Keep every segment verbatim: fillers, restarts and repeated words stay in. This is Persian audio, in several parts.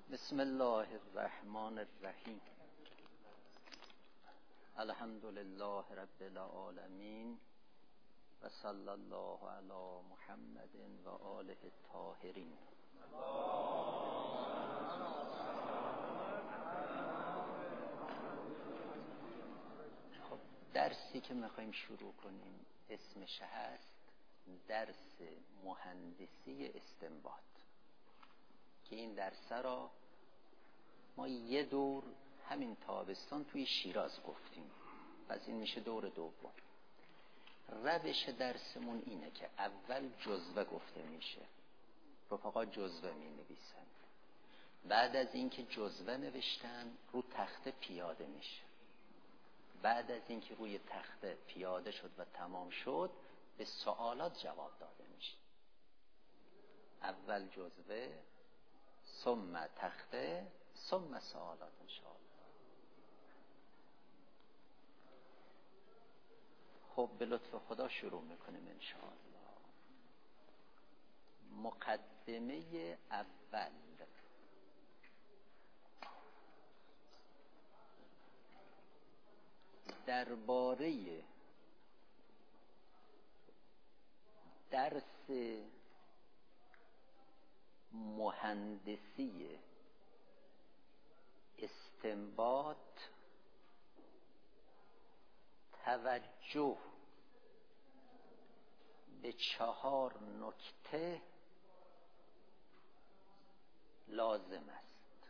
بسم الله الرحمن الرحیم. الحمد لله رب العالمین و صلی الله علی محمد و آله الطاهرین. خب درسی که میخوایم شروع کنیم اسمش هست درس مهندسی استنباط، که این درس را ما یه دور همین تابستان توی شیراز گفتیم، پس این میشه دور دوم. روش درسمون اینه که اول جزوه گفته میشه، رفقا جزوه می نویسن، بعد از اینکه جزوه نوشتن رو تخته پیاده میشه، بعد از اینکه روی تخته پیاده شد و تمام شد به سوالات جواب داده میشه. اول جزوه، ثم تخته، ثم سوالات انشاءالله. خب به لطف خدا شروع میکنیم انشاءالله. مقدمه اول، درباره درس مهندسی استنباط توجه به چهار نکته لازم است.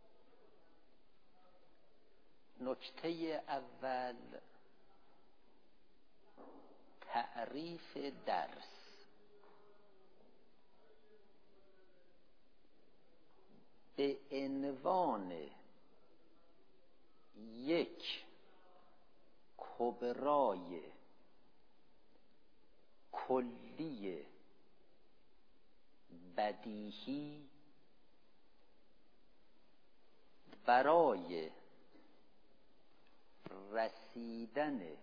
نکته اول تعریف درس. به عنوان یک کبرای کلی بدیهی برای رسیدن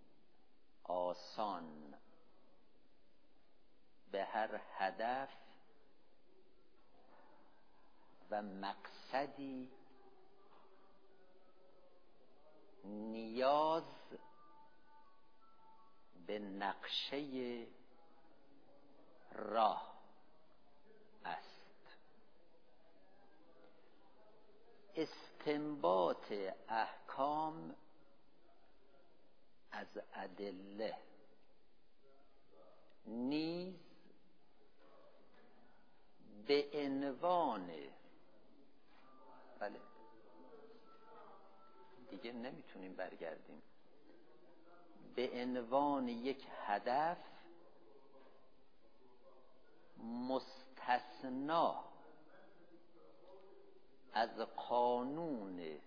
آسان به هر هدف و مقصدی نیاز به نقشه راه است. استنباط احکام از ادله نیز به عنوان، بله دیگه نمیتونیم برگردیم، به عنوان یک هدف مستثنا از قانون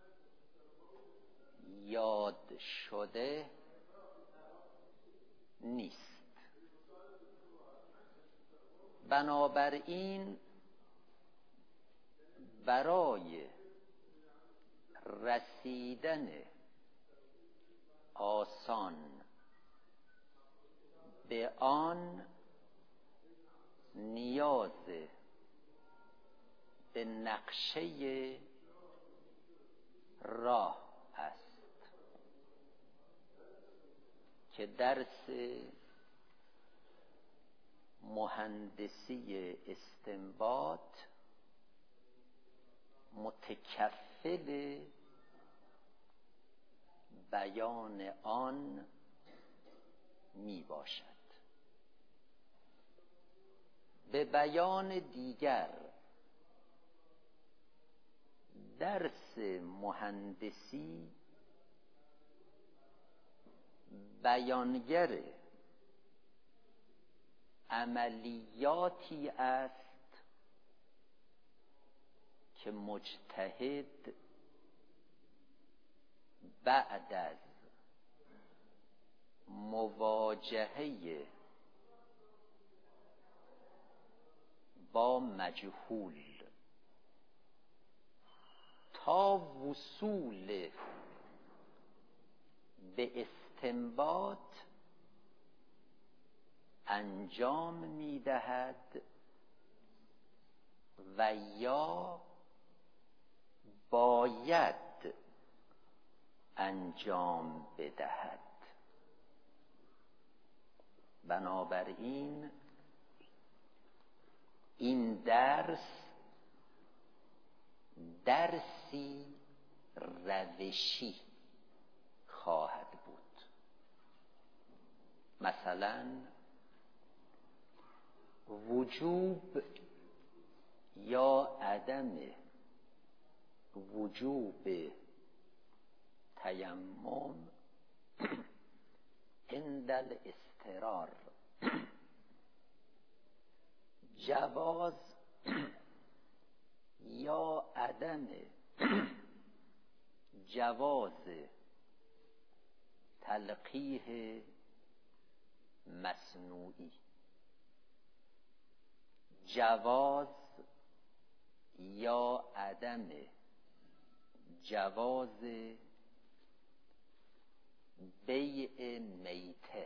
یاد شده نیست. بنابراین برای رسیدن آسان به آن نیاز به نقشه راه است که درس مهندسی استنباط متکفل بیان آن می باشد. به بیان دیگر، درس مهندسی بیانگر عملیاتی است که مجتهد بعد از مواجهه با مجهول تا وصول به استنباط انجام می‌دهد و یا باید انجام بدهد. بنابراین این درس درسی روشی خواهد بود. مثلا وجوب یا عدم وجوب تیمم عند الاضطرار، جواز یا عدم جواز تلقیح مصنوعی، جواز یا عدم جواز بیع میته،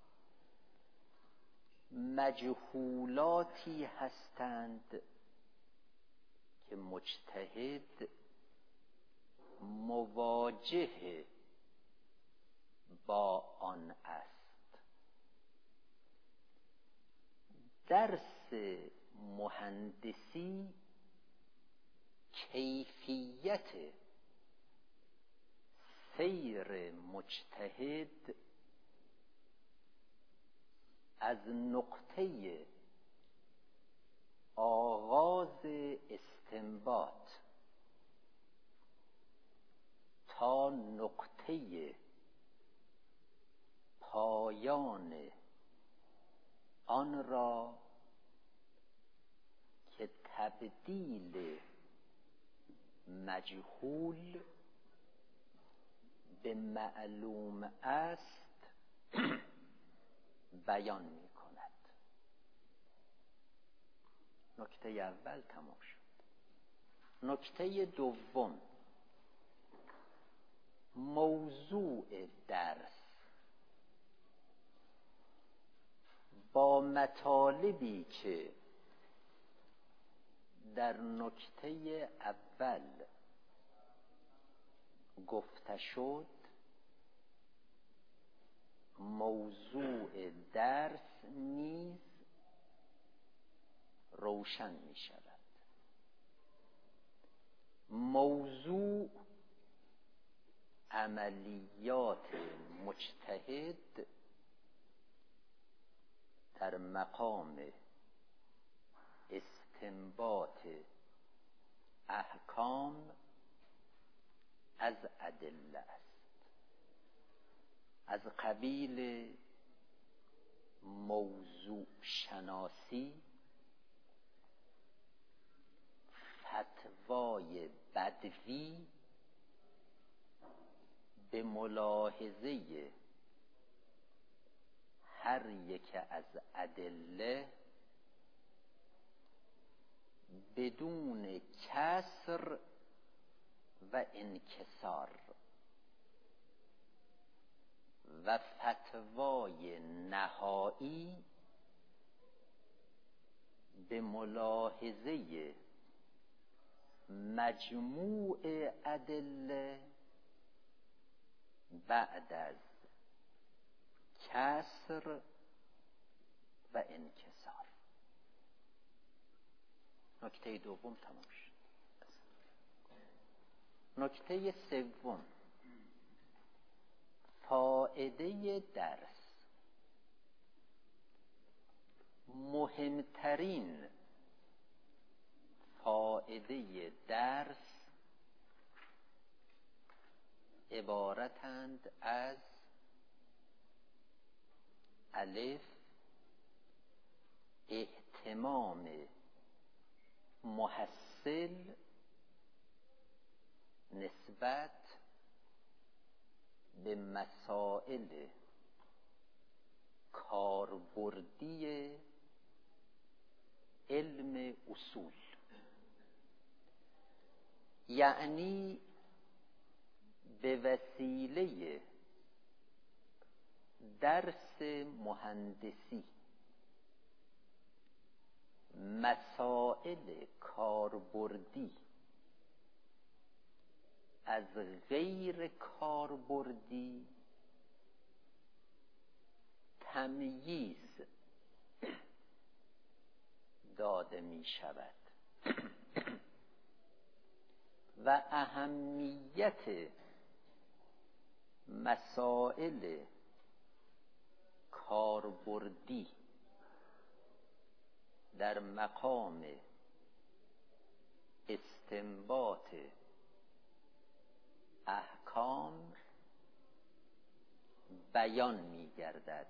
مجهولاتی هستند که مجتهد مواجه با آن است. درس مهندسی کیفیت سیر مجتهد از نقطه آغاز استنباط تا نقطه پایان آن را که تبدیل مجهول به معلوم است بیان می کند. نکته اول تمام شد. نکته دوم، موضوع درس با مطالبی که در نکته اول گفته شد، موضوع درس نیز روشن می شود. موضوع عملیات مجتهد در مقام استنباط احکام از ادله است، از قبیل موضوع شناسی، فتوای بدوی به ملاحظه هر یک از ادله بدون کسر و انکسار و فتوای نهایی به ملاحظه مجموع ادله بعد از کسر و انکسار. نکته دوم تمام شد. نکته سوم، فائده درس. مهمترین فائده درس عبارتند از الف، اهتمام محصل نسبت به مسائل کاربردی علم اصول، یعنی به وسیله درس مهندسی مسائل کاربردی از غیر کاربردی تمییز داده می شود و اهمیت مسائل کاربردی در مقام استنباط احکام بیان می گردد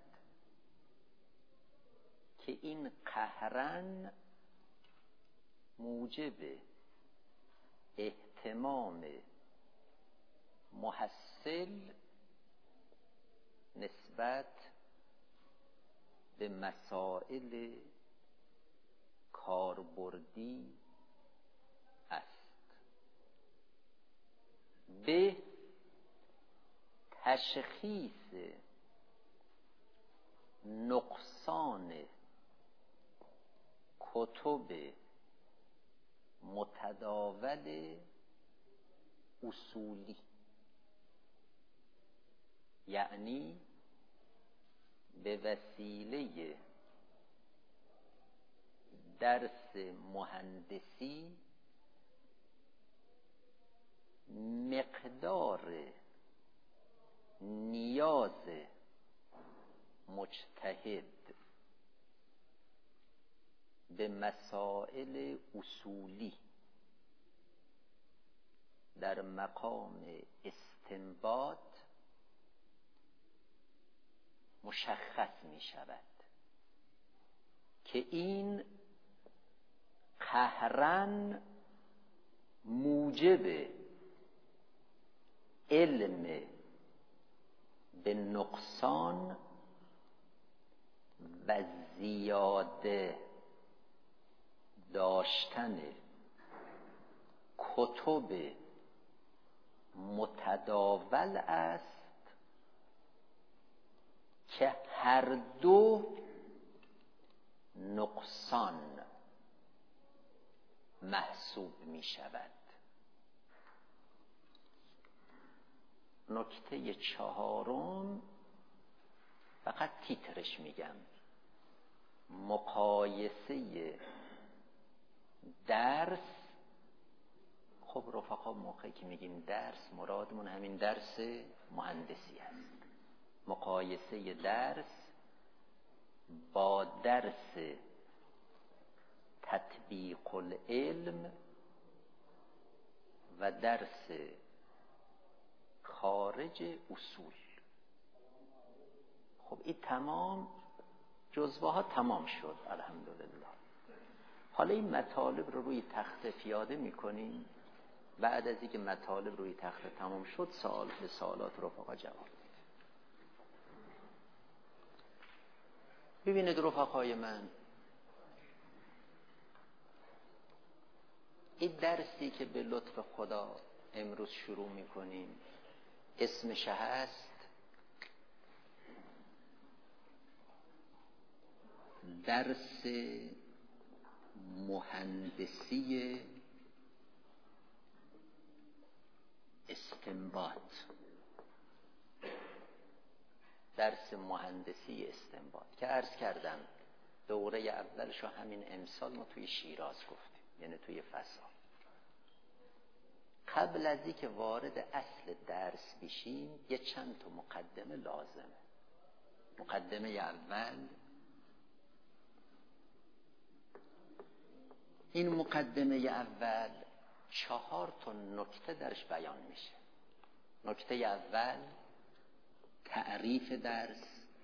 که این قهرن موجب اهتمام محصل نسبت به مسائل کاربردی است، به تشخیص نقصان کتب متداول اصولی، یعنی به وسیله درس مهندسی مقدار نیاز مجتهد به مسائل اصولی در مقام استنباط مشخص می شود که این قهرن موجب علم به نقصان و زیاده داشتن کتب متداول است که هر دو نقصان محسوب می شود. نکته چهارم فقط تیترش میگم، مقایسه درس. خب رفقا موقعی که میگیم درس مرادمون همین درس مهندسی است. مقایسه درس با درس تطبیق العلم و درس خارج اصول. خب این تمام جزوه ها تمام شد الحمدلله. حالا این مطالب رو روی تخته پیاده میکنیم. بعد از اینکه مطالب روی تخته تمام شد سوال به سوالات رفقا جواب. ببینید رفقای من، این درسی که به لطف خدا امروز شروع میکنیم اسمش هست درس مهندسی استنباط. درس مهندسی استنباط که عرض کردم دوره اولشو همین امسال ما توی شیراز گفتیم، یعنی توی فسا. قبل از اینکه وارد اصل درس بشیم یه چند تا مقدمه لازمه. مقدمه اول، این مقدمه اول چهار تا نکته درش بیان میشه. نکته اول تعریف درس.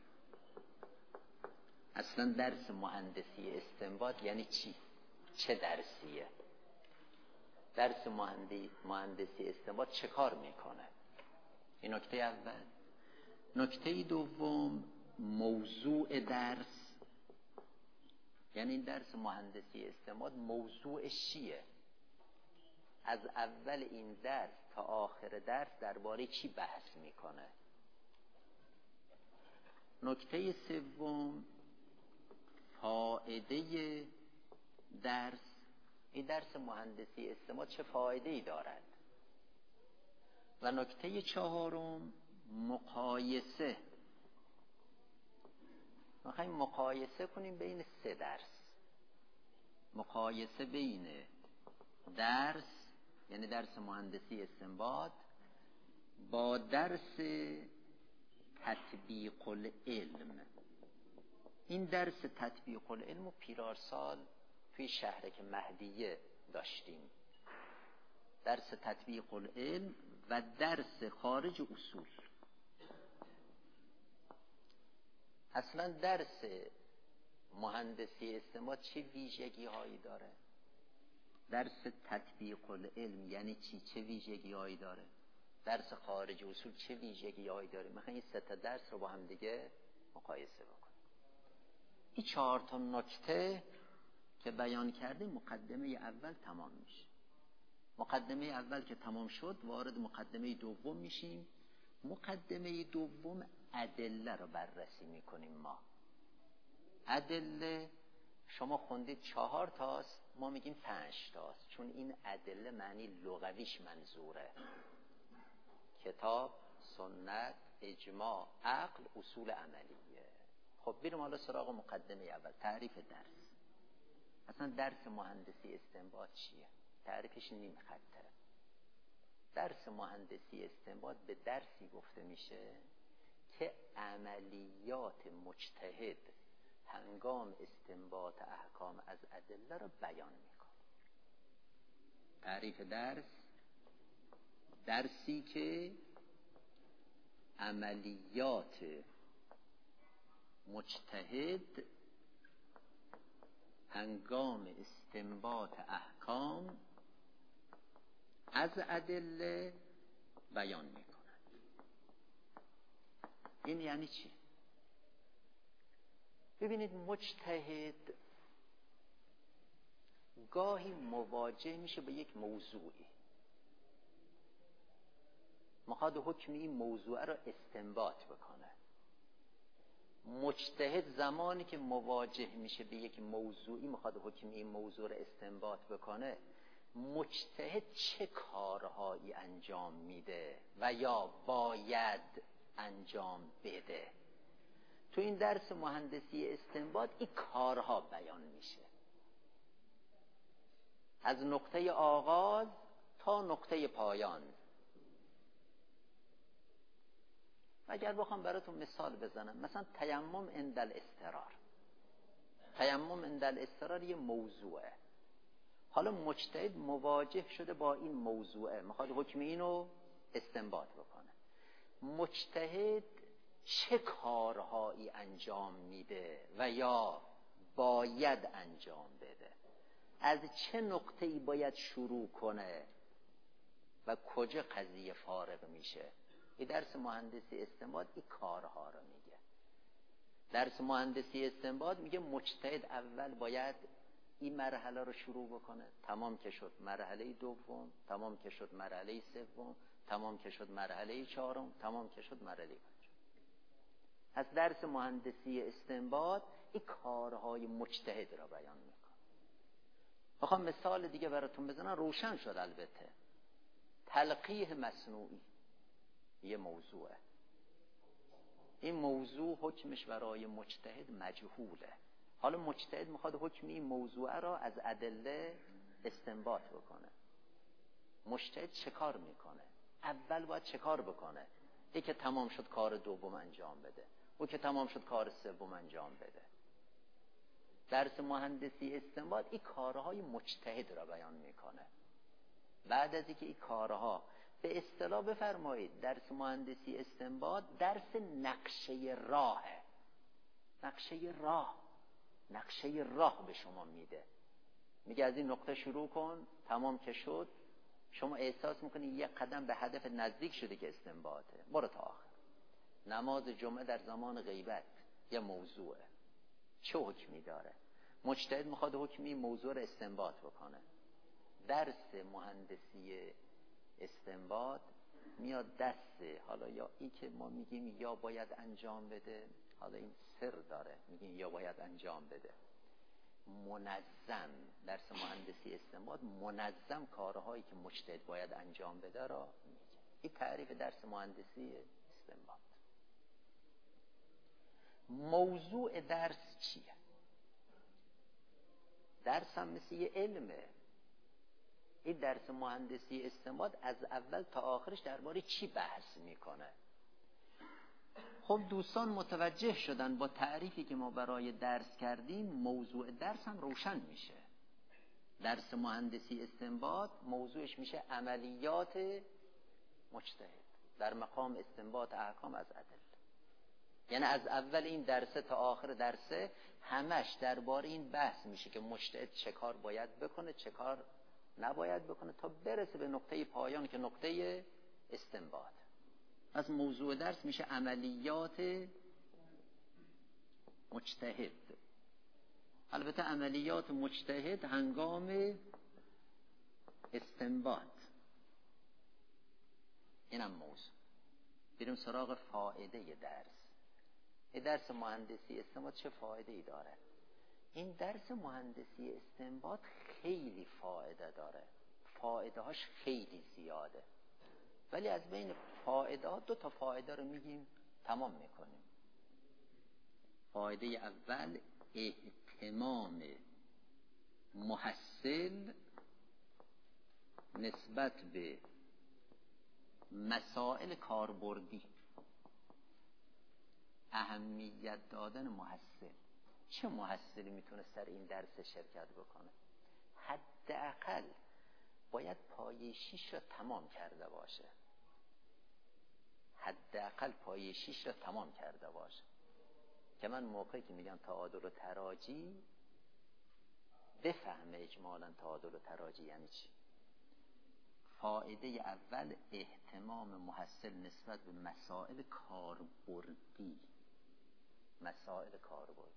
اصلا درس مهندسی استنباط یعنی چی؟ چه درسیه؟ درس مهندسی استنباط چه کار میکنه؟ این نکته اول. نکته دوم موضوع درس، یعنی این درس مهندسی استنباط موضوعش چیه؟ از اول این درس تا آخر درس درباره چی بحث میکنه؟ نکته سوم فایده درس. این درس مهندسی استنباط چه فایده ای دارد؟ و نکته چهارم مقایسه. میخوایم مقایسه کنیم بین سه درس. مقایسه بین درس یعنی درس مهندسی استنباط با درس تطبیق العلم. این درس تطبیق العلم و پیرارسال توی شهرک مهدیه داشتیم. درس تطبیق العلم و درس خارج اصول. اصلا درس مهندسی استنباط چه ویژگی هایی داره؟ درس تطبیق العلم یعنی چی؟ چه ویژگی هایی داره؟ درس خارج اصول چه ویژگی هایی داره؟ میخوایم این سه تا درس رو با هم دیگه مقایسه بکنیم. این چهار تا نکته که بیان کردیم مقدمه اول تمام میشه. مقدمه اول که تمام شد وارد مقدمه دوم میشیم. مقدمه دوم ادله رو بررسی میکنیم. ما ادله شما خوندید چهار تاست، ما میگیم پنج تاست، چون این ادله معنی لغویش منظوره: کتاب، سنت، اجماع، عقل، اصول عملیه. خب بریم حالا سراغ مقدمه اول، تعریف درس. اصلا درس مهندسی استنباط چیه؟ تعریفش نیم خطه. درس مهندسی استنباط به درسی گفته میشه که عملیات مجتهد هنگام استنباط احکام از ادله رو بیان میکنه. تعریف درس: درسی که عملیات مجتهد هنگام استنباط احکام از ادله بیان میکنند. این یعنی چی؟ ببینید، مجتهد گاهی مواجه میشه با یک موضوعی، میخواد حکم این موضوع را استنباط بکنه. مجتهد زمانی که مواجه میشه به یک موضوعی میخواد حکم این موضوع را استنباط بکنه، مجتهد چه کارهایی انجام میده و یا باید انجام بده؟ تو این درس مهندسی استنباط این کارها بیان میشه، از نقطه آغاز تا نقطه پایان. اگر بخوام براتون مثال بزنم، مثلا تیمم عند الاضطرار. تیمم عند الاضطرار یه موضوعه. حالا مجتهد مواجه شده با این موضوعه، میخواد حکم اینو استنباط بکنه. مجتهد چه کارهایی انجام میده و یا باید انجام بده؟ از چه نقطه‌ای باید شروع کنه و کجا قضیه فارغ میشه؟ این درس مهندسی استنباط این کارها رو میگه. درس مهندسی استنباط میگه مجتهد اول باید این مرحله رو شروع بکنه، تمام که شد مرحله دوم، تمام که شد مرحله سوم، تمام که شد مرحله چهارم، تمام که شد مرحله پنجم. از درس مهندسی استنباط این کارهای مجتهد را بیان میکنه. بخوام مثال دیگه براتون بزنم روشن شد البته. تلقیح مصنوعی یه موضوعه. این موضوع حکمش برای مجتهد مجهوله. حالا مجتهد میخواد حکم این موضوع را از ادله استنباط بکنه. مجتهد چه کار میکنه؟ اول باید چه کار بکنه؟ ای که تمام شد کار دوم انجام بده، او که تمام شد کار سوم انجام بده. درس مهندسی استنباط این کارهای مجتهد را بیان میکنه. بعد از اینکه این کارها به اصطلاح بفرمایید، درس مهندسی استنباط درس نقشه راهه. نقشه راه نقشه راه به شما میده. میگه از این نقطه شروع کن، تمام که شد شما احساس میکنی یک قدم به هدف نزدیک شده که استنباطه، برو تا آخر. نماز جمعه در زمان غیبت یه موضوعه، چه حکمی داره؟ مجتهد میخواد حکمی موضوع رو استنباط بکنه. درس مهندسی استنباط میاد دست، حالا یا ای که ما میگیم یا باید انجام بده، حالا این سر داره، میگیم یا باید انجام بده، منظم. درس مهندسی استنباط منظم کارهایی که مجتهد باید انجام بده را میگه. این تعریف درس مهندسی استنباط. موضوع درس چیه؟ درس هم مثل یه علمه. این درس مهندسی استنباط از اول تا آخرش درباره چی بحث میکنه؟ خب دوستان متوجه شدن با تعریفی که ما برای درس کردیم موضوع درس هم روشن میشه. درس مهندسی استنباط موضوعش میشه عملیات مجتهد در مقام استنباط احکام از ادله. یعنی از اول این درسه تا آخر درسه همش درباره این بحث میشه که مجتهد چه کار باید بکنه، چه کار نباید بکنه، تا برسه به نقطه پایان که نقطه استنباط. از موضوع درس میشه عملیات مجتهد. البته عملیات مجتهد هنگام استنباط. اینم موضوع. بریم سراغ فایده درس. این درس مهندسی استنباط چه فایده ای داره؟ این درس مهندسی استنباط خیلی فایده داره. فایده هاش خیلی زیاده. ولی از بین فایده ها دو تا فایده رو میگیم تمام میکنیم. فایده اول اهتمام محصل نسبت به مسائل کاربردی. اهمیت دادن محصل. چه محصلی میتونه سر این درس شرکت بکنه؟ حداقل باید پایه شیش را تمام کرده باشه. حداقل پایه شیش را تمام کرده باشه. که من موقعی که میگم تعادل و تراجی بفهمه اجمالاً تعادل و تراجی یعنی چی. فایده اول اهتمام محصل نسبت به مسائل کاربردی. مسائل کاربردی.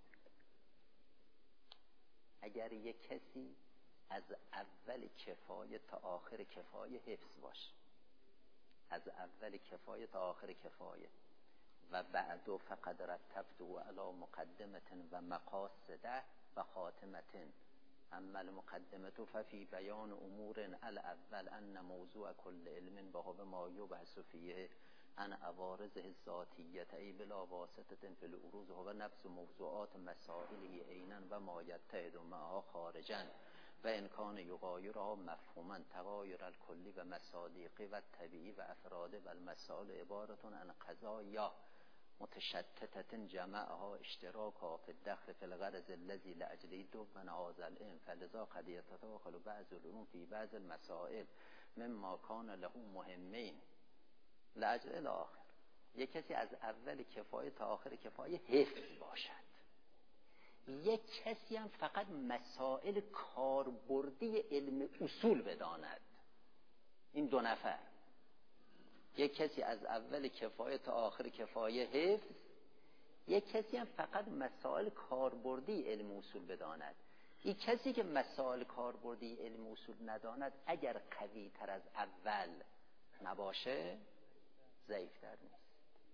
اگر یک کسی از اول کفایه تا آخر کفایه حفظ باشه، از اول کفایه تا آخر کفایه، و بعد فقد رتبت و علی مقدمت و مقاصده و خاتمت، اما المقدمت ففی بیان امور الاول ان موضوع کل علم و هو ما یبحث فیه عن عوارضه الذاتیه ای بلا واسطه فی العروض هو نفس موضوعات مسائله عینا و ما یتحد معها خارجا و امکان یغایرها مفهوما تغایر الکلی و مصادیقی و طبیعی و افراد و المسائل عبارتون عن قضایا متشتتت جمعها اشتراکها فی الدخل فی الغرض الذی لاجله دو من هذا العلم فلذا قد يتداخل بعض العلوم فی بعض المسائل مما کان له مهمین لاجل الاخر. یک کسی از اول کفایه تا آخر کفایه حفظ باشد. یک کسی هم فقط مسائل کاربردی علم اصول بداند. این دو نفر. یک کسی از اول کفایه تا آخر کفایه حفظ، یک کسی هم فقط مسائل کاربردی علم اصول بداند. این کسی که مسائل کاربردی علم اصول نداند اگر قوی تر از اول نباشه ضعیفتر نیست.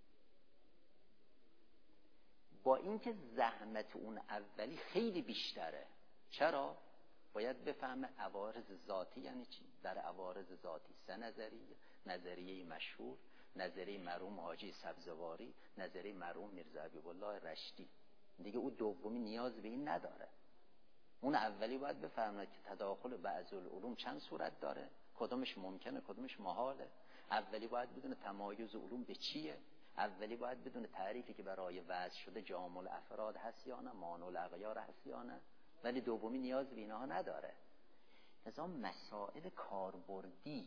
با اینکه زحمت اون اولی خیلی بیشتره. چرا؟ باید بفهمه عوارض ذاتی یعنی چی. در عوارض ذاتی سه نظریه: نظریه مشهور، نظریه مرحوم حاجی سبزواری، نظریه مرحوم میرزا حبیب الله رشدی. دیگه اون دومی نیاز به این نداره. اون اولی باید بفهمه که تداخل بعض العلوم چند صورت داره، کدومش ممکنه کدومش محاله. اولی باید بدونه تمایز علوم به چیه. اولی باید بدونه تعریفی که برای وضع شده جامع الافراد هست یا نه، مانع الاغیار هست یا نه. ولی دومی نیاز به اینها نداره. لذا مسائل کاربردی،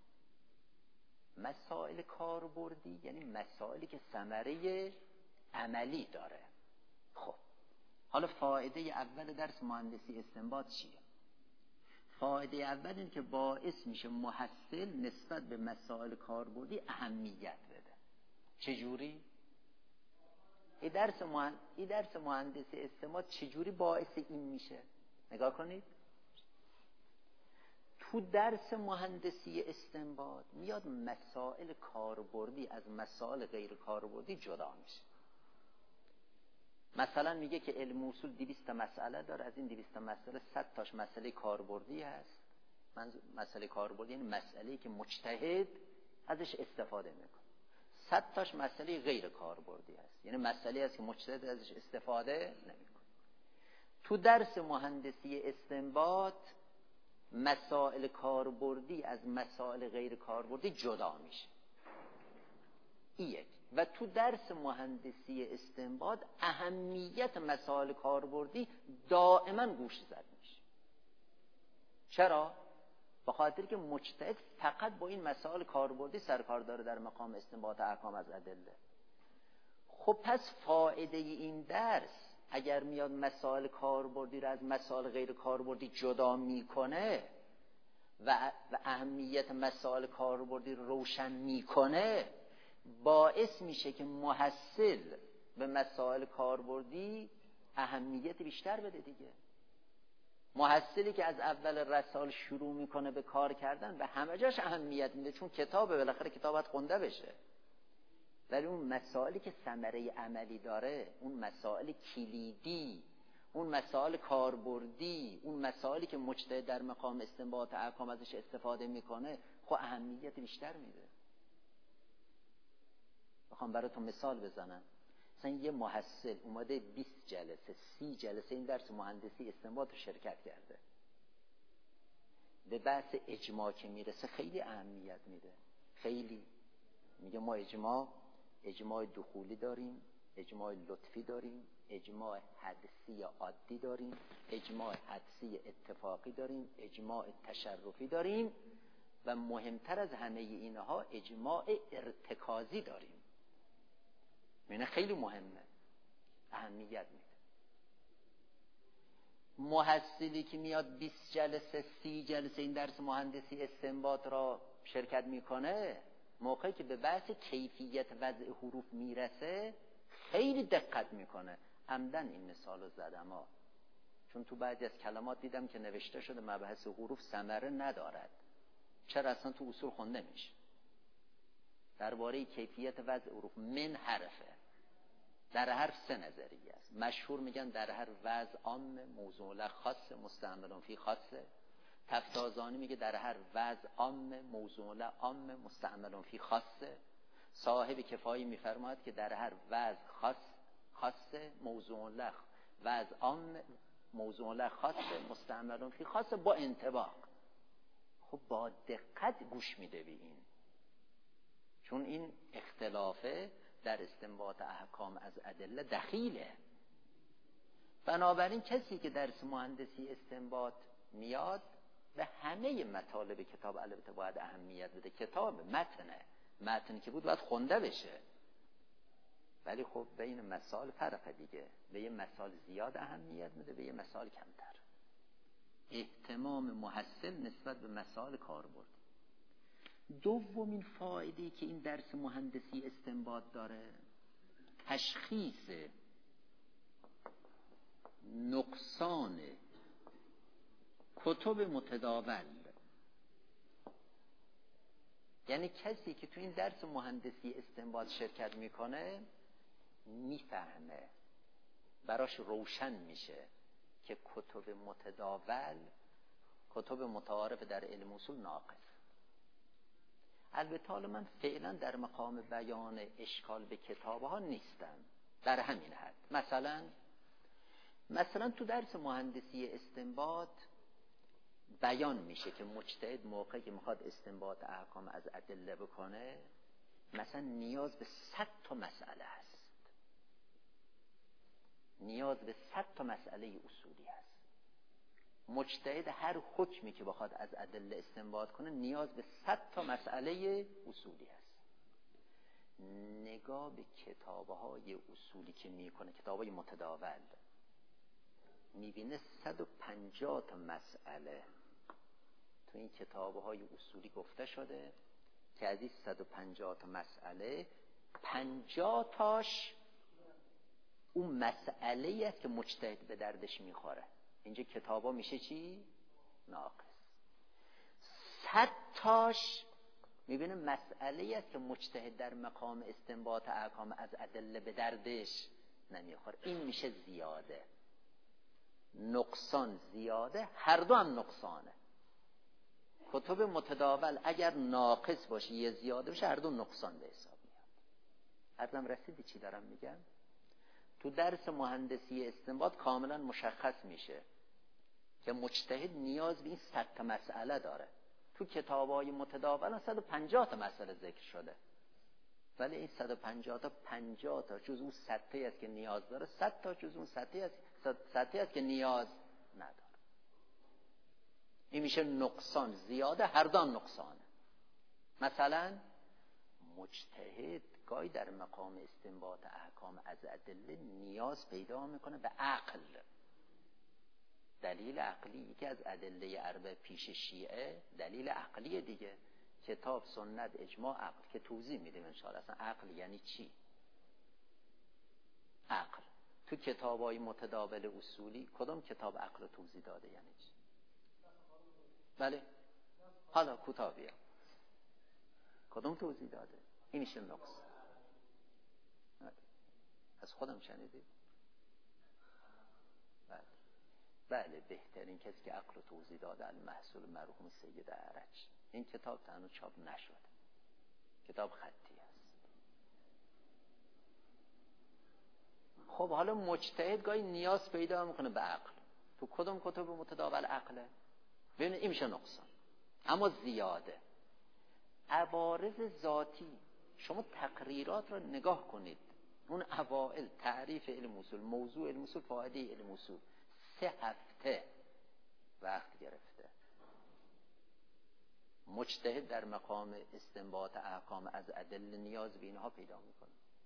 مسائل کاربردی یعنی مسائلی که ثمره عملی داره. خب حالا فایده اول درس مهندسی استنباط چیه؟ فایده اول این که باعث میشه محصل نسبت به مسائل کاربردی اهمیت بده. چجوری؟ این درس مهند... این درس مهندسی استنباط چجوری باعث این میشه؟ نگاه کنید. تو درس مهندسی استنباط میاد مسائل کاربردی از مسائل غیر کاربردی جدا میشه. مثلا میگه که علم اصول دویست مسئله داره، از این دویست مسئله صد تاش مسئله کاربردی هست. من مسئله کاربردی یعنی مسئله‌ای که مجتهد ازش استفاده میکنه. صد تاش مسئله غیر کاربردی است، یعنی مسئله است که مجتهد ازش استفاده نمیکنه. تو درس مهندسی استنباط مسائل کاربردی از مسائل غیر کاربردی جدا میشه. این یک. و تو درس مهندسی استنباط اهمیت مسائل کاربردی دائما گوش زد میشه. چرا؟ به خاطر که مجتهد فقط با این مسائل کاربردی سرکار داره در مقام استنباط احکام از ادله. خب پس فایده این درس اگر میاد مسائل کاربردی رو از مسائل غیر کاربردی جدا میکنه و و اهمیت مسائل کاربردی رو روشن میکنه، باعث میشه که محصل به مسائل کاربردی اهمیت بیشتر بده دیگه. محصلی که از اول رسال شروع میکنه به کار کردن به همه جاش اهمیت میده، چون کتابه، بالاخره کتابت خونده بشه. ولی اون مسائلی که ثمره عملی داره، اون مسائل کلیدی، اون مسائل کاربردی، اون مسائلی که مجتهد در مقام استنباط احکام ازش استفاده میکنه، خب اهمیت بیشتر میده. میخوام براتون مثال بزنم. مثلا یه محصل اومده بیست جلسه سی جلسه این درس مهندسی استنباط رو شرکت کرده، به بحث اجماع که میرسه خیلی اهمیت میده. خیلی میگه ما اجماع اجماع دخولی داریم، اجماع لطفی داریم، اجماع حدسی عادی داریم، اجماع حدسی اتفاقی داریم، اجماع تشرفی داریم و مهمتر از همه اینها اجماع ارتکازی داریم. یعنی خیلی مهمه، اهمیت میده. محصلی که میاد بیست جلسه سی جلسه این درس مهندسی استنباط را شرکت میکنه، موقعی که به بحث کیفیت وضع حروف میرسه خیلی دقت میکنه. عمدن این مثال رو زدم ها، چون تو بعضی از کلمات دیدم که نوشته شده مبحث حروف ثمره ندارد. چرا؟ اصلا تو اصول خونده میشه. درباره کیفیت وضع حروف من حرفه، در حرف سه نظریه است. مشهور میگن در هر وضع عام، موضوع له خاص، مستعمل فی خاصه. تفتازانی میگه در هر وضع عام، موضوع له عام، مستعمل فی خاصه. صاحب کفایی میفرماید که در هر وضع خاص خاصه، موضوع له وضع عام، موضوع له خاصه، مستعمل فی خاصه، با انطباق. خب با دقت گوش میده به این، چون این اختلافه در استنباط احکام از ادله دخیله. بنابراین کسی که درس مهندسی استنباط میاد به همه مطالب کتاب البته باید اهمیت بده. کتاب متنه، متن که بود باید خونده بشه، ولی خب بین مسائل فرق دیگه. به یه مسائل زیاد اهمیت میده، به یه مسائل کمتر. اهتمام محصل نسبت به مسائل کاربرد. دومین فایده‌ای که این درس مهندسی استنباط داره، تشخیص نقصان کتب متداول. یعنی کسی که تو این درس مهندسی استنباط شرکت میکنه میفهمه، براش روشن میشه که کتب متداول، کتب متعارف در علم اصول ناقص. البته حالا من فعلا در مقام بیان اشکال به کتابها نیستم، در همین حد. مثلا مثلا تو درس مهندسی استنباط بیان میشه که مجتهد موقعی که میخواد استنباط احکام از ادله بکنه، مثلا نیاز به صد تا مسئله هست، نیاز به صد تا مسئله اصولی هست. مجتهد هر حکمی که بخواد از ادله استنباط کنه نیاز به صد تا مسئله اصولی هست. نگاه به کتاب‌های اصولی که میکنه، کتاب‌های متداول، میبینه صد و پنجاه تا مسئله تو این کتاب‌های اصولی گفته شده که از این صد و پنجاه تا مسئله پنجاه تاش اون مسئله‌ای است که مجتهد به دردش میخوره. اینجا کتابا میشه چی؟ ناقص. صد تاش میبینه مسئله‌ای است که مجتهد در مقام استنباط احکام از ادله به دردش نمیخوره. این میشه زیاده. نقصان زیاده، هر دو هم نقصانه. کتب متداول اگر ناقص باشه یه زیاده بشه هر دو نقصان به حساب میاد. عرضم رسیدی چی دارم میگم؟ تو درس مهندسی استنباط کاملا مشخص میشه که مجتهد نیاز به این صد تا مسئله داره. تو کتاب‌های متداول صد و پنجاه تا مسئله ذکر شده، ولی این صد و پنجاه تا پنجاه تا جز اون صد تایی است که نیاز داره، صد تا جز اون صد تایی است صد تایی است که نیاز نداره. این میشه نقصان زیاده، هر دو نقصانه. مثلا مجتهد گاهی در مقام استنباط احکام از ادله نیاز پیدا میکنه به عقل. دلیل عقلی که از ادله اربع پیش شیعه دلیل عقلی دیگه، کتاب، سنت، اجماع، عقل که توضیح میدیم ان شاءالله. اصلا عقل یعنی چی؟ عقل تو کتابای متداول اصولی کدام کتاب عقل توضیح داده یعنی چی؟ بله حالا کوتاه بیا کدام توضیح داده؟ این میشه نقص. از خودم شنیدید؟ بله بله بهترین کسی که عقل توضیح داده المحصول مرحوم سید اعرج. این کتاب هنوز چاپ نشده، کتاب خطی است. خب حالا مجتهد گاهی نیاز پیدا میکنه به عقل. تو کدوم کتب متداول عقله؟ ببین این میشه نقصان. اما زیاده عوارض ذاتی. شما تقریرات را نگاه کنید، اون اوائل تعریف علم اصول، موضوع علم اصول، فائده علم اصول، سه هفته وقت گرفته. مجتهد در مقام استنباط احکام از ادله نیاز به اینها پیدا میکنه.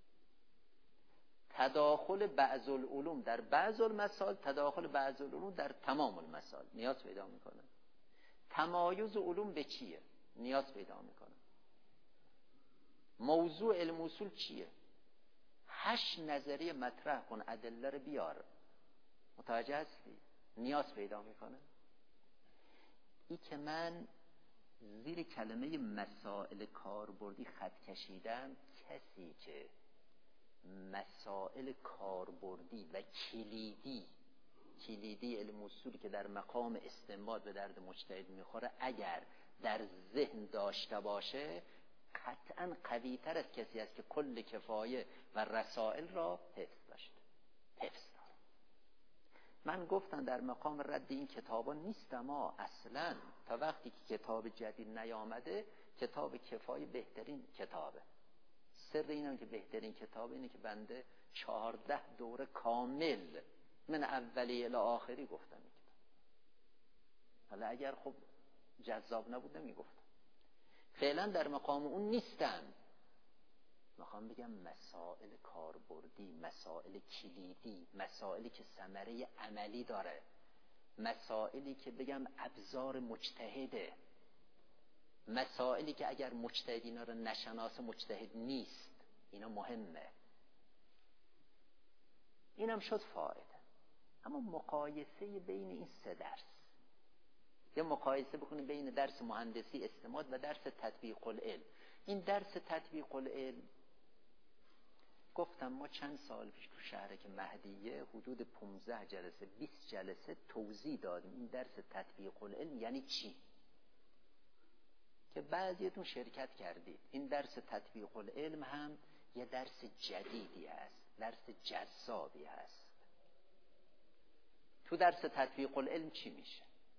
تداخل بعض العلوم در بعض المسائل، تداخل بعض العلوم در تمام المسائل نیاز پیدا میکنه. تمایز علوم به چیه؟ نیاز پیدا میکنه. موضوع علم اصول چیه؟ هشت نظریه مطرح کن، ادله رو بیار. متوجه هستی؟ نیاز پیدا میکنه. این که من زیر کلمه مسائل کاربردی خط کشیدم، کسی که مسائل کاربردی و کلیدی کلیدی علم اصولی که در مقام استنباط به درد مجتهد میخوره اگر در ذهن داشته باشه قطعا قوی تر از کسی است که کل کفایه و رسائل را حفظ داشته. حفظ داره. من گفتم در مقام رد این کتابا نیستم ها اصلا. تا وقتی که کتاب جدید نیامده کتاب کفایه بهترین کتابه. سر اینم که بهترین کتاب اینه که بنده چهارده دوره کامل من اولی الی آخری گفتم این کتاب. حالا اگر خب جذاب نبود نمیگفتم. فعلا در مقام اون نیستم. میخوام بگم مسائل کاربردی، مسائل کلیدی، مسائلی که ثمره عملی داره، مسائلی که بگم ابزار مجتهده، مسائلی که اگر مجتهد اینا رو نشناسه مجتهد نیست. اینا مهمه. اینم شد فایده. اما مقایسه بین این سه درس، یه مقایسه بکنیم بین درس مهندسی استنباط و درس تطبیق العلم. این درس تطبیق العلم گفتم ما چند سال پیش تو شهرک مهدیه حدود پانزده جلسه بیست جلسه توضیح دادیم این درس تطبیق العلم یعنی چی، که بعضیتون شرکت کردید. این درس تطبیق العلم هم یه درس جدیدی هست، درس جذابی هست. تو درس تطبیق العلم چی میشه؟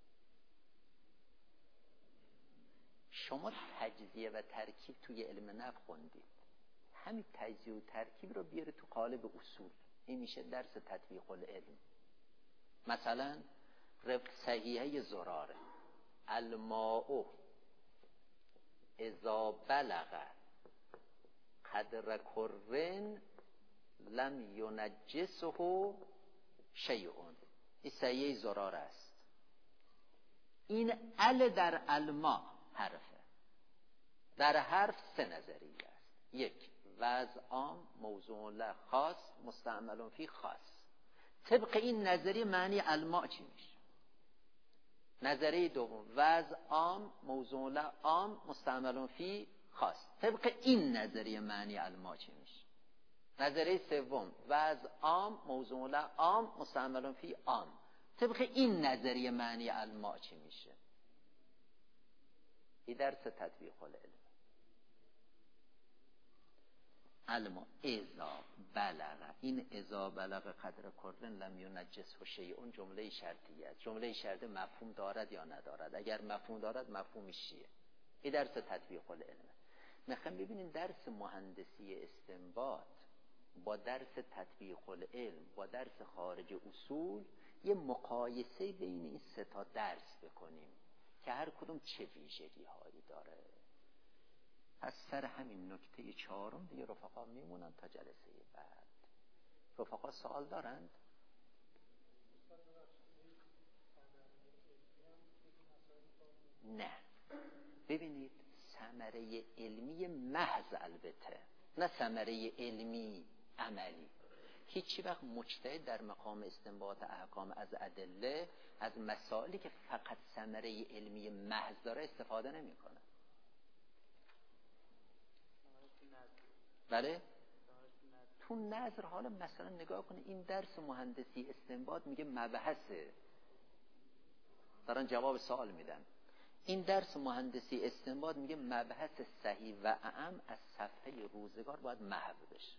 شما تجزیه و ترکیب توی علم نحو خوندید، همین تجزیه و ترکیب رو بیاره تو قالب اصول. این میشه درس تطبیق العلم. مثلا صحیحه زراره، الماء اذا بلغ قدر کرن لم ینجسه شیء. این صحیحه زراره است. این ال در الماء حرفه. در حرف سه نظریه است. یک، وضع عام، موضوع له خاص، مستعمل فی خاص. طبق این نظریه معنی الماء چی میشه؟ نظریه دوم، وضع عام، موضوع له عام، مستعمل فی خاص. طبق این نظریه معنی الماء چی میشه؟ نظریه سوم، وضع عام، موضوع له عام، مستعمل فی عام. طبق این نظریه معنی الماء چی میشه؟ این درس تطبیق العلم. علما اذا بلغ، این اذا بلغ قدر کل لم ینجسه شیء جمله شرطیه است. جمله شرطی مفهوم دارد یا ندارد؟ اگر مفهوم دارد مفهومش چیه؟ این درس تطبیق العلم. میخوام ببینین درس مهندسی استنباط با درس تطبیق العلم با درس خارج اصول یه مقایسه بین این سه تا درس بکنیم که هر کدوم چه ویژگی هایی داره. از سر همین نکته چهارم دیگه رفقا میمونن تا جلسه بعد. رفقا سوال دارند؟ نه. ببینید ثمره علمی محض، البته نه ثمره علمی عملی. هیچی وقت مجتهد در مقام استنباط احکام از ادله از مسائلی که فقط ثمره علمی محض داره استفاده نمیکنه. بله؟ تو نظر حالا مثلا نگاه کنه این درس مهندسی استنباط میگه مبحثه، دارن جواب سوال میدن. این درس مهندسی استنباط میگه مبحث صحیح و اعم از صفحه روزگار باید محو بشه.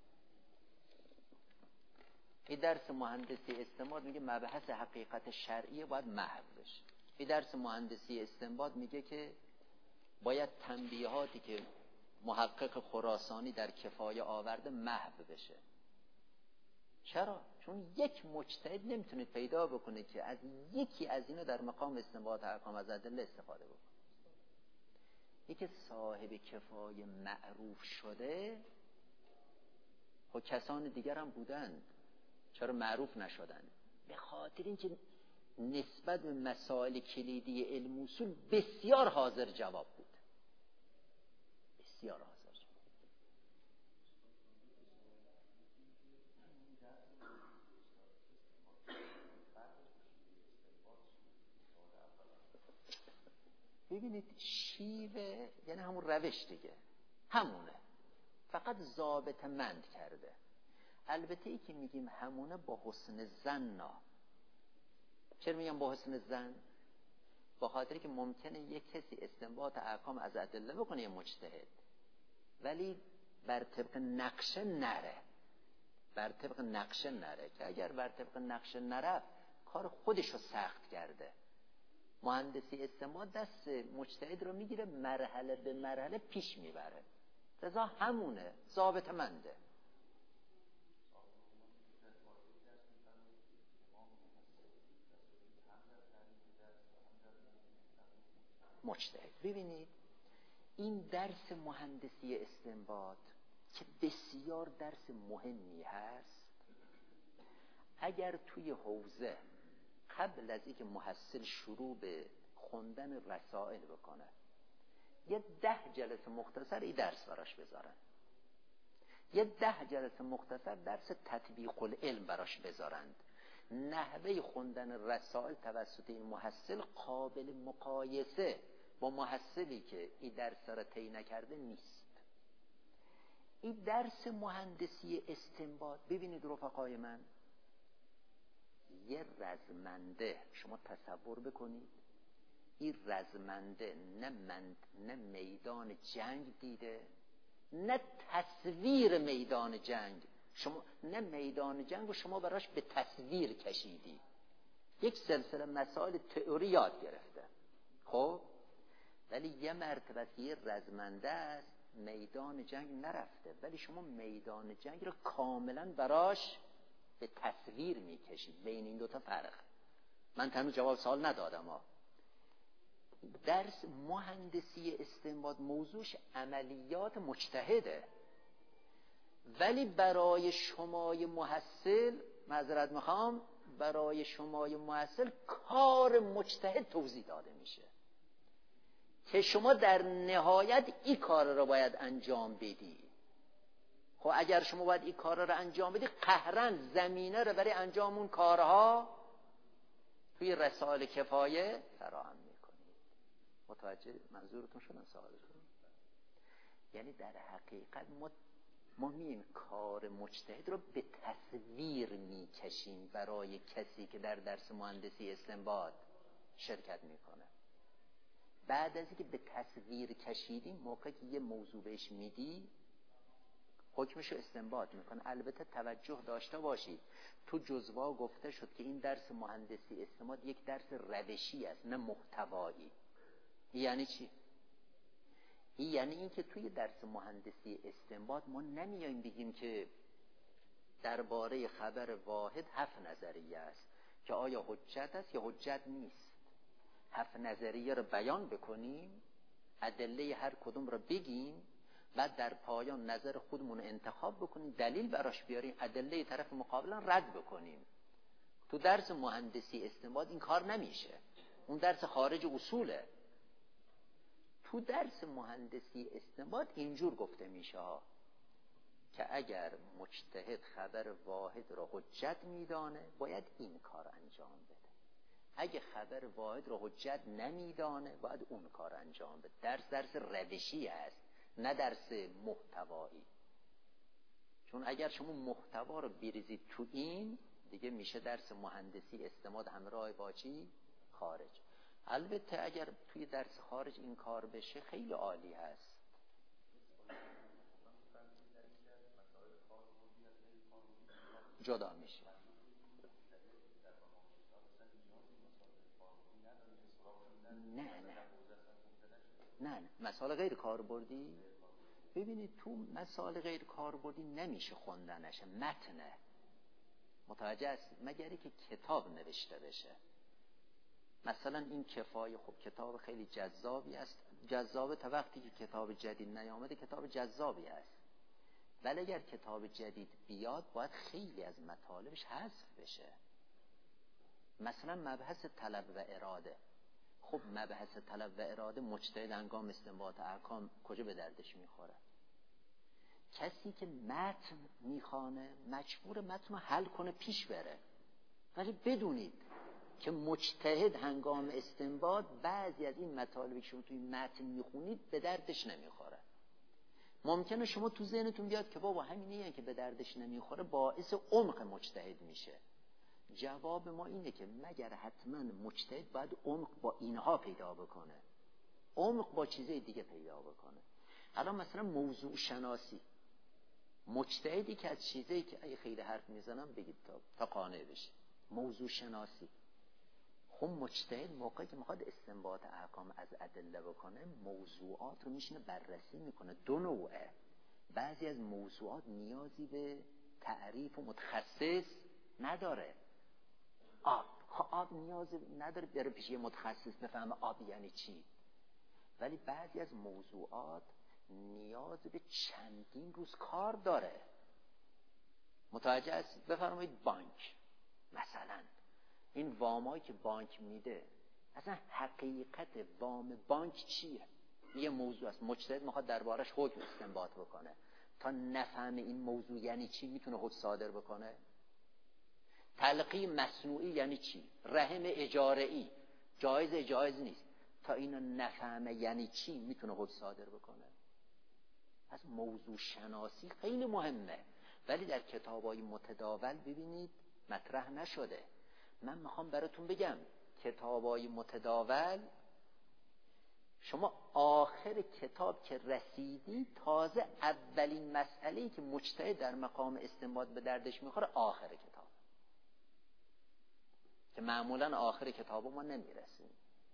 این درس مهندسی استنباط میگه مبحث حقیقت شرعیه باید محو بشه. این درس مهندسی استنباط میگه که باید تنبیهاتی که محقق خراسانی در کفایه آورده محو بشه. چرا؟ چون یک مجتهد نمیتونه پیدا بکنه که از یکی از اینا در مقام استنباط احکام از ادله استفاده بکنه. یکی صاحب کفایه معروف شده، خب کسان دیگر هم بودند، چرا معروف نشدن؟ به خاطر اینکه نسبت به مسائل کلیدی علم اصول بسیار حاضر جواب بود، بسیار حاضر. ببینید شیوه یعنی همون روش دیگه، همونه، فقط ضابط مند کرده. البته ای که میگیم همونه با حسن ظن. چرا میگم با حسن ظن؟ با خاطری که ممکنه یک کسی استنباط احکام از ادله بکنه یه مجتهد، ولی بر طبق نقشه نره، بر طبق نقشه نره که اگر بر طبق نقشه نره کار خودش رو سخت کرده. مهندسی استنباط دست مجتهد رو میگیره، مرحله به مرحله پیش میبره. لذا همونه، ضابط منده. مجتهد ببینید این درس مهندسی استنباط که بسیار درس مهمی هست، اگر توی حوزه قبل از اینکه محصل شروع به خوندن رسائل بکنه یه ده جلسه مختصر این درس براش بذارن، یه ده جلسه مختصر درس تطبیق العلم براش بذارند، نحوه خوندن رسائل توسط این محصل قابل مقایسه با محصلی که این درس را طی نکرده نیست. این درس مهندسی استنباط ببینید رفقای من، یه رزمنده، شما تصور بکنید این رزمنده نه, من... نه میدان جنگ دیده، نه تصویر میدان جنگ، شما نه میدان جنگ و شما براش به تصویر کشیدی، یک سلسله مسائل تئوری یاد گرفته، خب ولی یه مرتبه است یه رزمنده است میدان جنگ نرفته، ولی شما میدان جنگ رو کاملا براش به تصویر میکشید. بین این دوتا فرق. من تنها جواب سوال ندادم ها. درس مهندسی استنباط موضوعش عملیات مجتهده، ولی برای شمای محصل، معذرت میخوام، برای شمای محصل کار مجتهد توضیح داده میشه که شما در نهایت این کار رو باید انجام بدی. خب اگر شما باید این کار رو انجام بدی، قهرن زمینه رو برای انجام اون کارها توی رسائل کفایه فراهم میکنید. متوجه منظورتون شدن سوالتون؟ یعنی در حقیقت ما ما میم کار مجتهد رو به تصویر میکشیم برای کسی که در درس مهندسی استنباط شرکت میکنه. بعد از اینکه به تصویر کشیدیم، موقعی که یه موضوع بهش میدی حکمشو استنباط میکنه. البته توجه داشته باشید تو جزوا گفته شد که این درس مهندسی استنباط یک درس روشی است نه محتوایی. یعنی چی؟ این یعنی این که توی درس مهندسی استنباط ما نمیایم بگیم که درباره خبر واحد هفت نظریه است که آیا حجت است یا حجت نیست. هفت نظریه رو بیان بکنیم، ادله هر کدوم رو بگیم، بعد در پایان نظر خودمون انتخاب بکنیم، دلیل براش بیاریم، ادله طرف مقابلا رد بکنیم. تو درس مهندسی استنباط این کار نمیشه، اون درس خارج اصوله. تو درس مهندسی استنباط اینجور گفته میشه که اگر مجتهد خبر واحد را حجت میدانه باید این کار انجام بده، اگه خبر واحد را حجت نمیدانه باید اون کار انجام بده. درس درس روشی است نه درس محتوایی. چون اگر شما محتوا رو بریزید تو این دیگه میشه درس مهندسی استنباط همراه با چی؟ خارج. البته اگر توی درس خارج این کار بشه خیلی عالی هست. جدا میشه. نه نه نه نه مسائل غیر کاربردی، ببینید تو مسائل غیر کاربردی نمیشه خوندنش، متنه، متوجه است، مگری که کتاب نوشته بشه. مثلا این کفایه، خب کتاب خیلی جذابی است، جذابه تا وقتی که کتاب جدید نیامده کتاب جذابی است. ولی اگر کتاب جدید بیاد باید خیلی از مطالبش حذف بشه. مثلا مبحث طلب و اراده، خب مبحث طلب و اراده مجتهد هنگام استنباط احکام کجا به دردش میخوره؟ کسی که متن میخوانه مجبور متن رو حل کنه پیش بره. ولی بدونید که مجتهد هنگام استنباط بعضی از این مطالبی که شما توی متن میخونید به دردش نمیخوره. ممکنه شما تو ذهنتون بیاد که بابا همینه که به دردش نمیخوره باعث عمق مجتهد میشه. جواب ما اینه که مگر حتما مجتهد باید عمق با اینها پیدا بکنه، عمق با چیزای دیگه پیدا بکنه. الان مثلا موضوع شناسی، مجتهدی که از چیزایی که اگه خیلی حرف میزنم بگید تا تا قانع بشه. موضوع شناسی، خب مجتهد موقعی که میخواد استنباط احکام از ادله بکنه موضوعات رو میشینه بررسی میکنه. دو نوعه، بعضی از موضوعات نیازی به تعریف و متخصص نداره. آب، آب نیاز نداره بره پیش یه متخصص بفهمه آب یعنی چی. ولی بعضی از موضوعات نیاز به چندین روز کار داره. متوجه است؟ بفرمایید بانک مثلا، این وامایی که بانک میده اصلا حقیقت وام بانک چیه؟ یه موضوع است، مجتهد میخواد دربارش حکم استنباط بکنه، تا نفهم این موضوع یعنی چی میتونه حکم صادر بکنه؟ تلقی مصنوعی یعنی چی؟ رحم اجاره‌ای جایز جایز نیست، تا اینو نفهمه یعنی چی میتونه حکم صادر بکنه؟ از موضوع شناسی خیلی مهمه، ولی در کتابای متداول ببینید مطرح نشده. من میخوام براتون بگم کتابای متداول شما آخر کتاب که رسیدی تازه اولین مسئله‌ای که مجتهد در مقام استنباط به دردش میخوره آخر کتاب، که معمولا آخر کتاب ما نمیرسیم.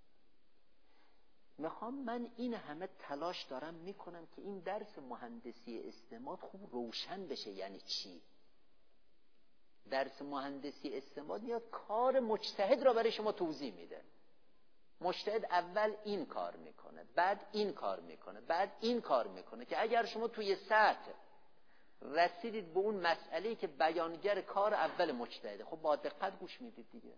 میخوام من این همه تلاش دارم میکنم که این درس مهندسی استنباط خوب روشن بشه. یعنی چی؟ درس مهندسی استنباط میاد کار مجتهد را برای شما توضیح میده. مجتهد اول این کار میکنه، بعد این کار میکنه، بعد این کار میکنه، که اگر شما توی سطح رسیدید به اون مسئله‌ای که بیانگر کار اول مجتهده، خب با دقت گوش میدید دیگه.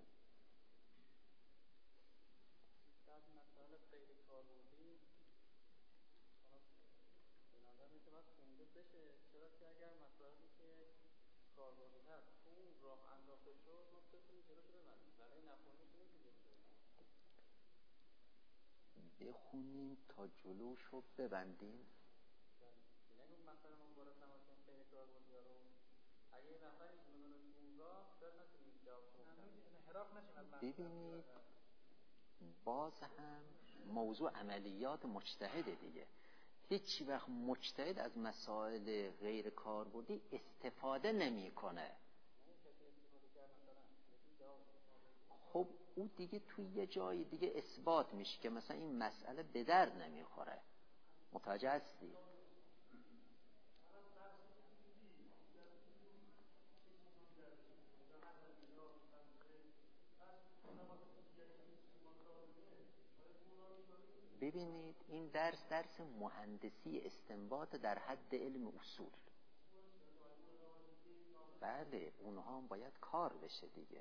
بخونیم تا جلوش رو ببندیم. ببینید باز هم موضوع عملیات مجتهد دیگه. هیچ وقت مجتهد از مسائل غیر کاربردی استفاده نمیکنه. خب او دیگه توی یه جای دیگه اثبات میشه که مثلا این مسئله به درد نمیخوره. متوجه هستی؟ ببینید این درس درس مهندسی استنباط در حد علم اصول. بله اونها هم باید کار بشه دیگه.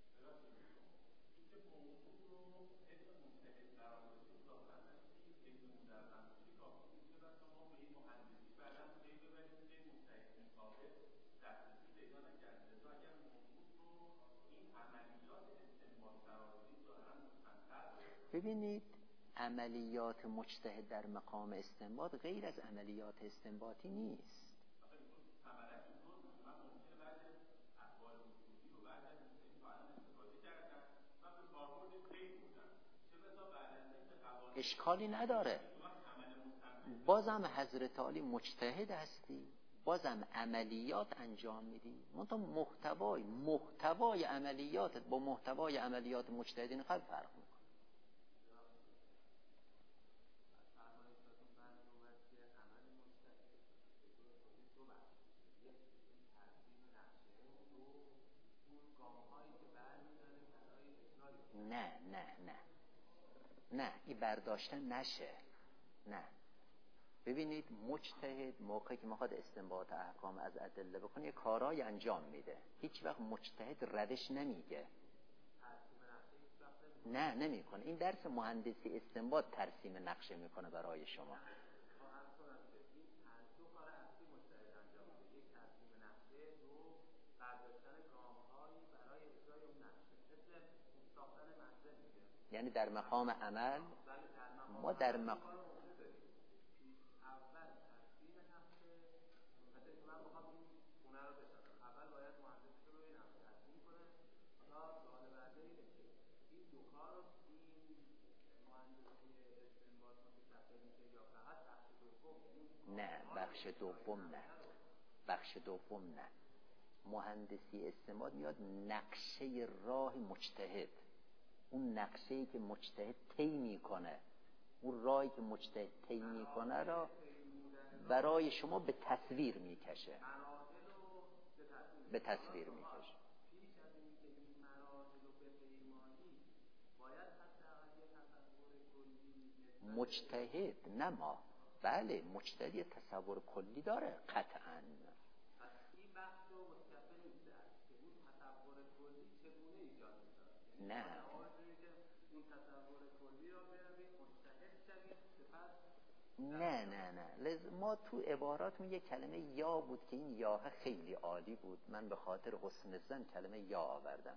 ببینید عملیات مجتهد در مقام استنباط غیر از عملیات استنباطی نیست. اشکالی نداره، بازم حضرت عالی مجتهد هستی، بازم عملیات انجام میدی، منتها محتوای محتوای عملیاتت با محتوای عملیات مجتهدین خیلی فرق میکنه. نه نه نه نه این برداشتن نشه. نه ببینید مجتهد موقعی که میخواد استنباط احکام از ادله بکنه یه کارهای انجام میده. هیچ وقت مجتهد روش نمیگه. نه نمیکنه. این درس مهندسی استنباط ترسیم نقشه میکنه برای شما. یعنی در مقام عمل ما در مقام نه بخش دوم نه بخش دوم نه مهندسی استنباط میاد نقشه راه مجتهد، اون نقشه‌ای که مجتهد طی میکنه، اون راهی که مجتهد طی میکنه را برای شما به تصویر میکشه به تصویر میکشه. مجتهد نه ما. بله مجتهد یه تصور کلی داره قطعاً. نه نه نه نه ما تو عباراتمون یه کلمه یا بود که این یاه خیلی عالی بود، من به خاطر حسن ظن کلمه یا آوردم.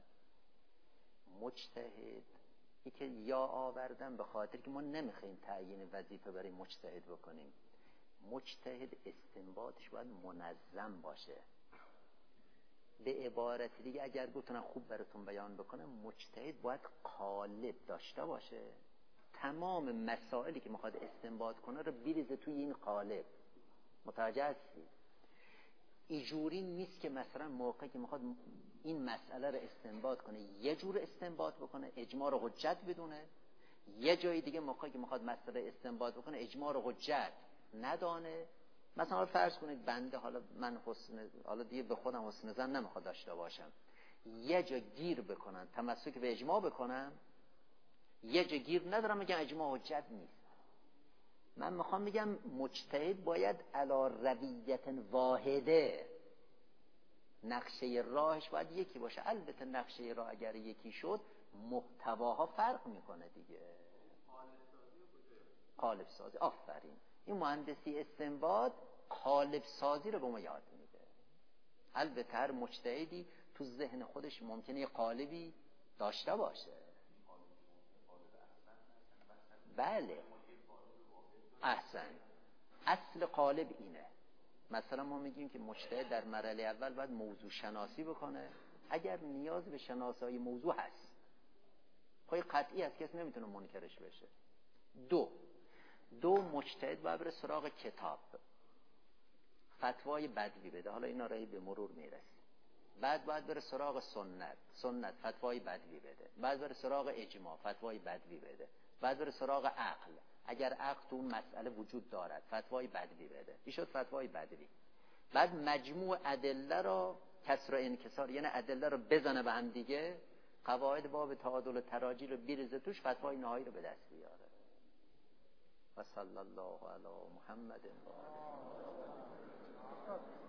مجتهد ای که یا آوردم به خاطر که ما نمیخوایم تعیین وظیفه برای مجتهد بکنیم. مجتهد استنباطش باید منظم باشه. به عبارت دیگه اگر بتونم خوب براتون بیان بکنم، مجتهد باید قالب داشته باشه، تمام مسائلی که میخواد استنباط کنه رو بریزه توی این قالب. متوجه هستی؟ اینجوری نیست که مثلا موقعی که میخواد این مسئله رو استنباط کنه یه جور استنباط بکنه اجماع رو حجت بدونه، یه جای دیگه موقعی که میخواد مسئله استنباط بکنه اجماع رو حجت ندانه. مثلا فرض کنید بنده، حالا من حسن حالا دیگه به خودم حسن ظن نمیخواد داشته باشم، یه جا گیر بکنن تمسک به اجماع بکنم، یه جا گیر ندارم میگم اجماع حجت نیست. من میخوام بگم مجتهد باید علی رویت واحده، نقشه راهش باید یکی باشه. البته نقشه راه اگر یکی شد محتواها فرق میکنه دیگه. قالب سازی، آفرین. این مهندسی استنباط قالب سازی رو به ما یاد میده. البته هر مجتهدی تو ذهن خودش ممکنه یه قالبی داشته باشه. بله احسن. اصل قالب اینه. مثلا ما میگیم که مجتهد در مرحله اول باید موضوع شناسی بکنه اگر نیاز به شناسایی موضوع هست. پای قطعی هست، کسی نمیتونه منکرش بشه. دو دو مجتهد باید بره سراغ کتاب، فتوای بدوی بده. حالا اینا رو به مرور میرسیم. بعد باید بره سراغ سنت، سنت فتوای بدوی بده. بعد بره سراغ اجماع، فتوای بدوی بده. بعد بره سراغ عقل، اگر عقل تو اون مسئله وجود دارد فتوای بدوی بده. این شد فتوای بدوی. بعد مجموع ادله را کسر و انکسار، یعنی ادله رو بزنه به هم دیگه، قواعد باب تعادل و تراجی رو بیرزه توش، فتوای نهایی رو به دست بیاره. و صلی الله علی محمد و آله.